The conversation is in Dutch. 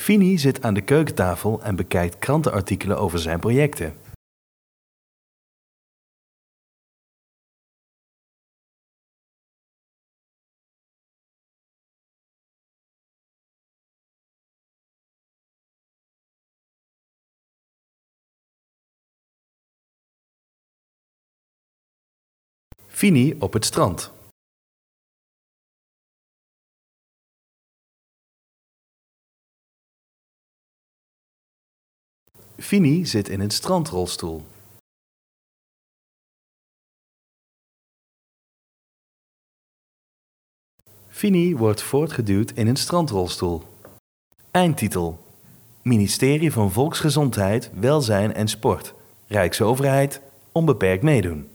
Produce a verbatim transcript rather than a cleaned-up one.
Fini zit aan de keukentafel en bekijkt krantenartikelen over zijn projecten. Fini op het strand. Fini zit in een strandrolstoel. Fini wordt voortgeduwd in een strandrolstoel. Eindtitel: Ministerie van Volksgezondheid, Welzijn en Sport. Rijksoverheid, onbeperkt meedoen.